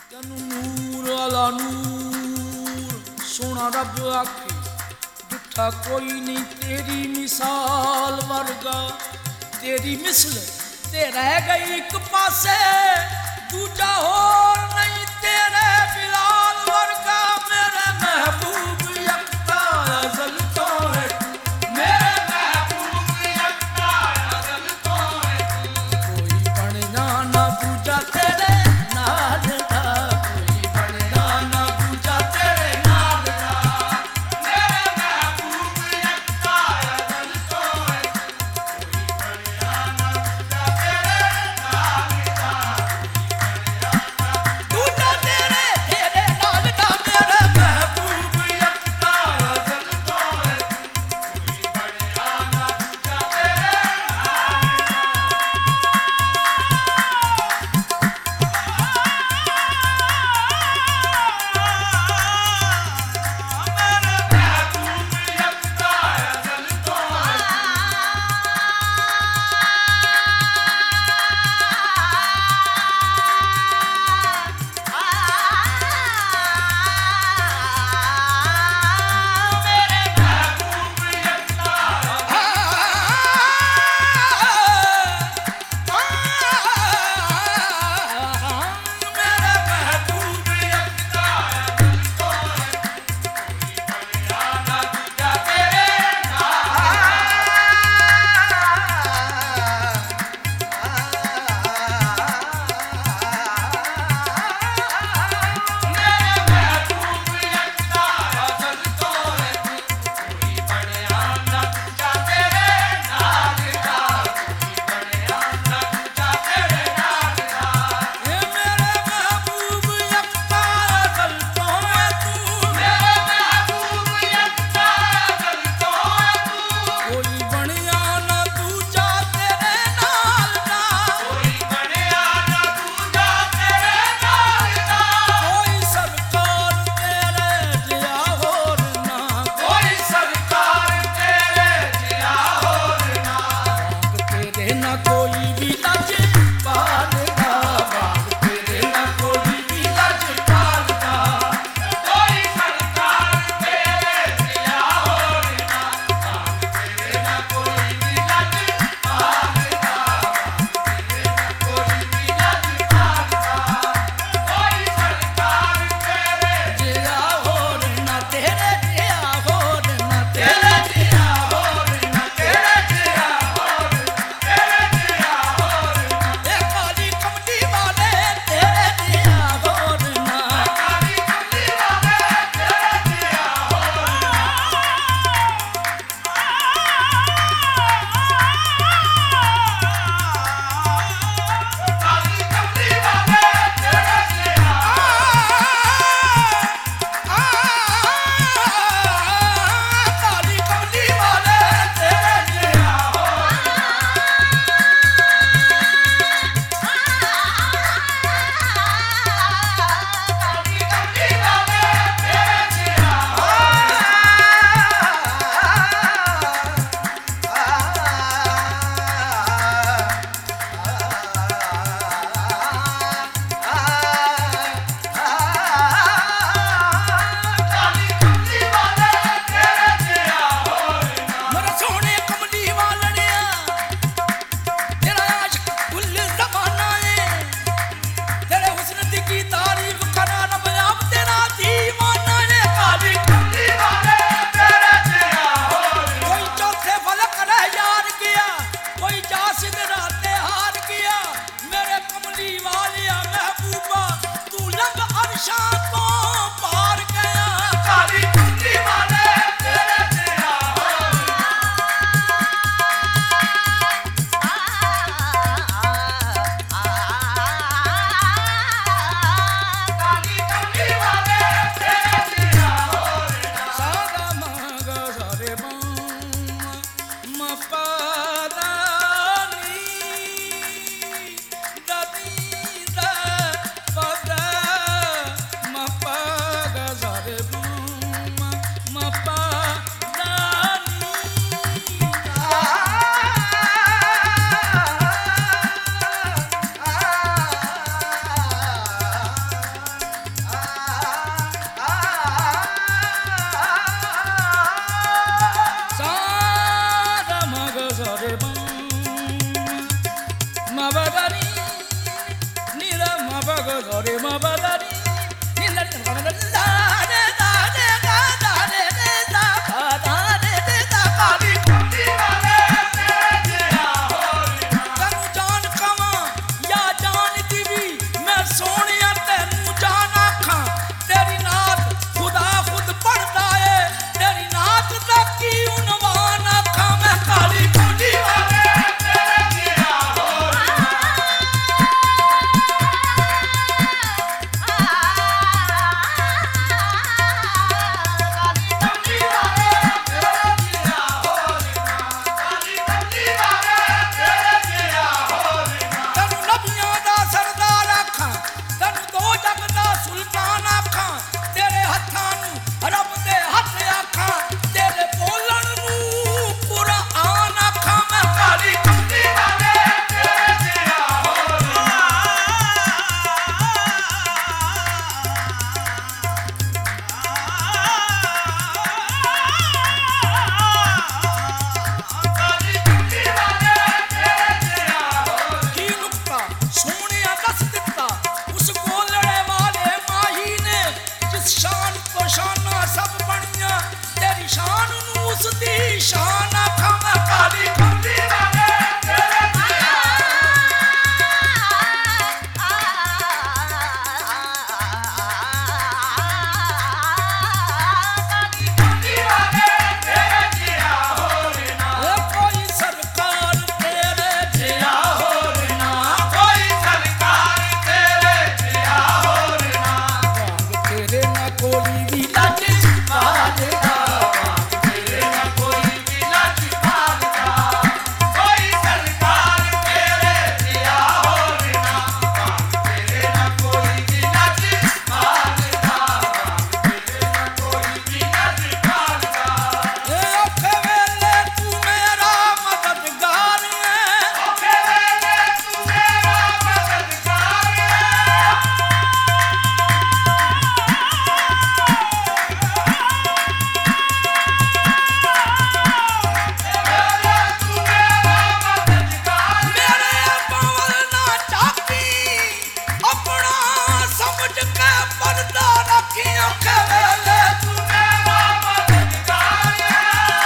ਤੈਨੂੰ ਨੂਰ ਵਾਲਾ ਨੂਰ ਸੋਹਣਾ ਰੱਬ ਆਖੇ ਡਿੱਠਾ ਕੋਈ ਨਹੀਂ ਤੇਰੀ ਮਿਸਾਲ ਵਰਗਾ। ਤੇਰੀ ਮਿਸਲ ਤੇ ਰਹਿ ਗਈ ਇੱਕ ਪਾਸੇ, ਦੂਜਾ ਹੋਰ ਨਹੀਂ ਤੇਰੇ ਬਿਲਾਲ ਵਰਗਾ। ਮੇਰੇ ਮਹਿਬੂਬ ਯਕਤਾ ਅਜ਼ਲ ਤੋਂ ਹੈ, ਮੇਰੇ ਮਹਿਬੂਬ ਯਕਤਾ ਅਜ਼ਲ ਤੋਂ ਹੈ। ਕੋਈ ਬਣਨਾ ਨਾ ਦੂਜਾ ਤੇਰੇ ਨਾਲ ਦਾ, ਕੋਈ ਬਣਨਾ ਨਾ ਦੂਜਾ ਤੇਰੇ ਨਾਲ ਦਾ। ਮੇਰੇ ਮਹਿਬੂਬ ਯਕਤਾ ਅਜ਼ਲ ਤੋਂ ਹੈ, ਕੋਈ ਬਣਨਾ ਨਾ ਦੂਜਾ ਤੇਰੇ ਨਾਲ ਦਾ। ਕੋਈ ਬਣਨਾ ग रे म प द नी नी ल ग रे द दा रे दा रे गा दा रे रे दा गा दा रे रे दा काली कुंडी वाले तेरे जिया होर ना तैनू जान कवां या जान दीवी मैं सोहणिया तैनू जान आखां तेरी नात खुदा खुद पढ़दा है तेरी नात दा की उनवान आखां मैं काली कुंडी वाले तेरे जिया होर ਤੈਨੂੰ ਨਬੀਆਂ ਦਾ ਸਰਦਾਰ ਆਖਾਂ ਤੈਨੂੰ ਦੋ ਜੱਗ ਦਾ ਸੁਲਤਾਨ ਆਖਾਂ ਤੇਰੇ ਹੱਥਾਂ ਨੂੰ ਰੱਬ ਦੇ ਹੱਥ ਆਖਾਂ ਤੇਰੇ ਬੋਲਣ ਨੂੰ ਕੁਰਾਨ ਆਖਾਂ ਮੈਂ ਕਾਲੀ ਕੁੰਡੀ ਵਾਲੇ ਤੇਰੇ ਜਿਹਾ ਹੋਰ ਕਾਲੀ ਕੁੰਡੀ ਵਾਲੇ ਤੇਰੇ ਜਿਹਾ ਹੋਰ ਕੀ ਨੁਕਤਾ ਸੋਹਣਿਆ ਦੱਸ ਦਿੱਤਾ ਉਸ ਗੋਲੜੇ ਵਾਲੇ ਮਾਹੀ ਨੇ ਜਿਸ ਸ਼ਾਨ ਤੋਂ ਸ਼ਾਨਾਂ ਸਭ ਬਣੀਆਂ ਤੇਰੀ ਸ਼ਾਨ ਨੂੰ ਉਸ ਦੀ ਸ਼ਾਨ ਆਖਾਂ ਮੈਂ ਕਾਲੀ ਕੁੰਡੀ ਵਾਲੇ ਤੇਰੇ ਜਿਹਾ ਕਾਲੀ ਕੁੰਡੀ ਵਾਲੇ ਤੇਰੇ ਜਿਹਾ ਹੋਰ ਨਾ ਕੋਈ ਸਰਕਾਰ ਤੇਰੇ ਜਿਹਾ ਹੋਰ ਨਾ ਕੋਈ ਸਰਕਾਰ ਤੇਰੇ ਜਿਹਾ ਹੋਰ ਨਾ ਵਾਂਗ ਤੇਰੇ ਨਾ ਕੋਈ ਵੀ ਲੱਜ ਪਾਲਦਾ ਵਾਂਗ ਤੇਰੇ ਨਾ ਕੋਈ ਵੀ ਲੱਜ ਪਾਲਦਾ ਕੋਈ ਸਰਕਾਰ ਤੇਰੇ ਜਿਹਾ ਹੋਰ ਨਾ ਵਾਂਗ ਤੇਰੇ ਨਾ ਕੋਈ ਵੀ ਲੱਜ ਪਾਲਦਾ ਵਾਂਗ ਤੇਰੇ ਨਾ ਕੋਈ ਵੀ ਲੱਜ ਪਾਲਦਾ ਏ ਔਖੇ ਵੇਲੇ ਤੂੰ ਮੇਰਾ ਮਦਦਗਾਰ ਹੈ ਔਖੇ ਵੇਲੇ ਤੂੰ ਮੇਰਾ ਮਦਦਗਾਰ ਹੈ ਮੇਰੇ ਪਵਨ ਨਾ ਚਾਕੀ ਆਪਣਾ ਸਮਝ ਕੇ ਪਰਦਾ ਰੱਖੀ ਔਖੇ ਵੇਲੇ ਤੂੰ ਮੇਰਾ ਮਦਦਗਾਰ ਹੈ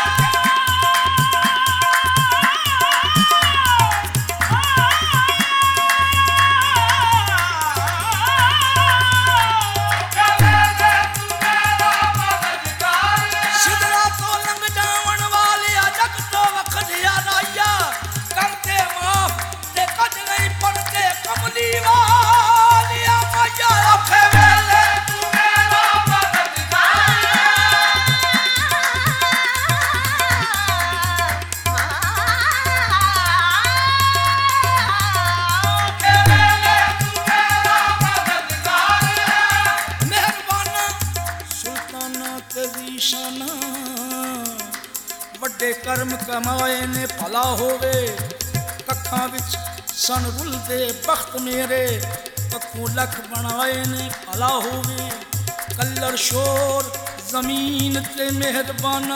ਸਿਦਰਾ ਤੋਂ ਲੰਘ ਜਾਵਣ ਵਾਲਿਆ ਜਗ ਤੋਂ ਵਖਰਿਆ ਰਾਇਆ ਕਰਦੇ ਮਾਫ ਤੇ ਕੱਢ ਨਹੀਂ ਪੜਦੇ ਕਮਲੀ ਵਾਲਿਆ ਮਾਇਆ ਔਖੇ ਵੇਲੇ ਤੂੰ ਮੇਰਾ ਮਦਦਗਾਰ ਔਖੇ ਵੇਲੇ ਤੂੰ ਮੇਰਾ ਮਦਦਗਾਰ ਮਿਹਰਬਾਨਾ ਸੁਲਤਾਨਾ ਤੇਰੀ ਸ਼ਾਨਾ ਵੱਡੇ ਕਰਮ ਕਮਾਏ ਨੇ ਭਲਾ ਹੋਵੇ ਕੱਖਾਂ ਵਿੱਚ ਸਨ ਰੁਲਦੇ ਬਖਤ ਮੇਰੇ ਕੱਖੋਂ ਲੱਖ ਬਣਾਏ ਨੇ ਭਲਾ ਹੋਵੇ ਕੱਲਰ ਸ਼ੋਰ ਜ਼ਮੀਨ ਤੇ ਮਿਹਰਬਾਨਾ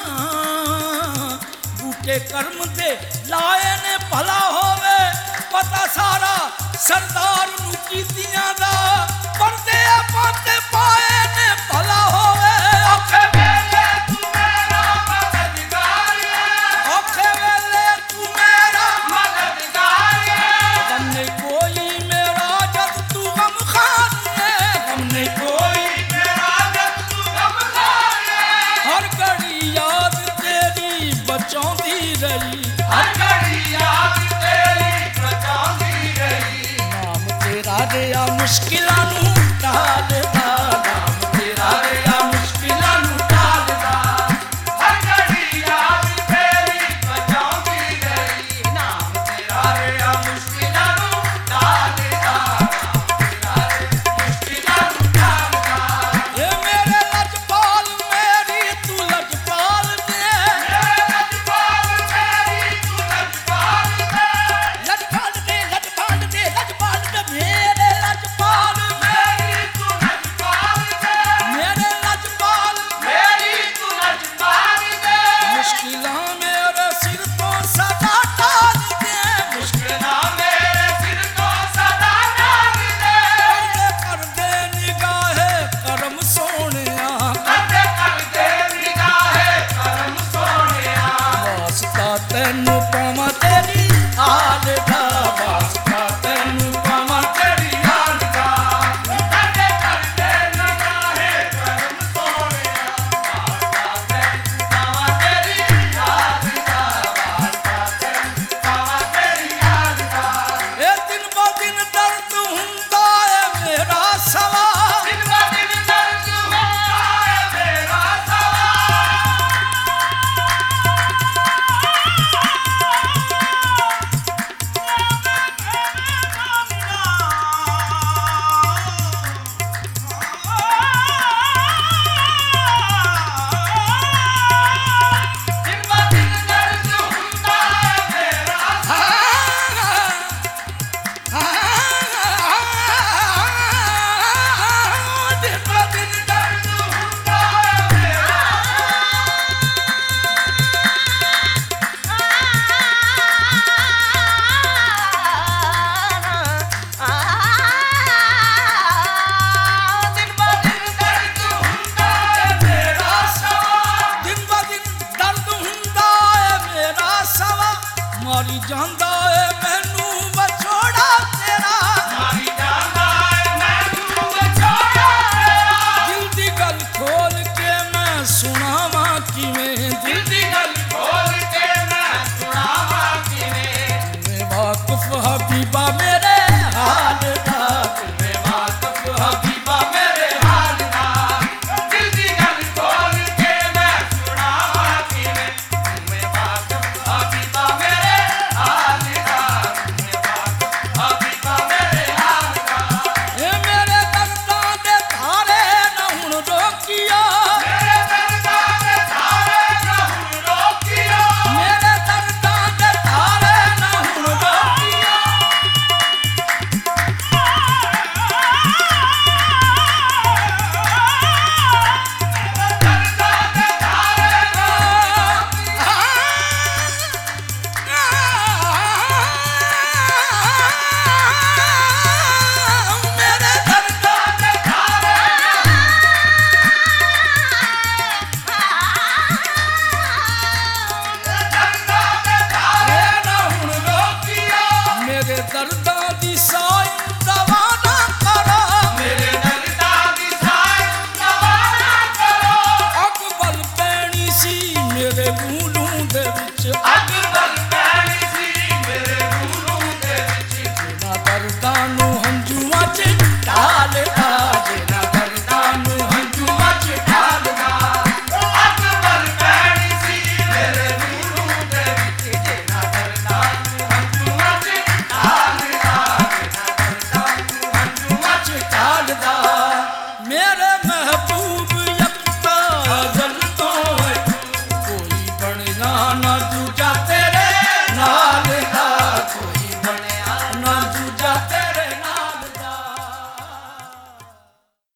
ਬੂਟੇ ਕਰਮ ਦੇ ਲਾਏ ਨੇ ਭਲਾ ਹੋਵੇ ਪਤਾ ਸਾਰਾ ਸਰਦਾਰ ਨੂੰ ਕੀਤੀਆਂ ਦਾ ਪਰਦੇ ਪਾਤੇ ਪਾਏ ਨੇ ਭਲਾ ਹੋਵੇ ਔਖੇ ਵੇਲੇ ਤੂੰ ਮੇਰਾ ਮਦਦਗਾਰ ਹੈ ਔਖੇ ਵੇਲੇ ਤੂੰ ਮੇਰਾ ਮਦਦਗਾਰ ਹੈ ਗਮ ਨਹੀਂ ਕੋਈ ਮੇਰਾ ਜਦ ਤੂੰ ਗਮਖਾਰ ਹੈ ਗਮ ਨਹੀਂ ਕੋਈ ਮੇਰਾ ਜਦ ਤੂੰ ਗਮਖਾਰ ਹੈ ਹਰ ਘੜੀ ਯਾਦ ਤੇਰੀ ਬਚਾਉਂਦੀ ਰਹੀ ਹਰ ਘੜੀ ਯਾਦ ਤੇਰੀ ਬਚਾਉਂਦੀ ਰਹੀ ਨਾਮ ਤੇਰਾ ਦਿਆ ਮੁਸ਼ਕਿਲਾਂ ਨੂੰ ਟਾਲਦਾ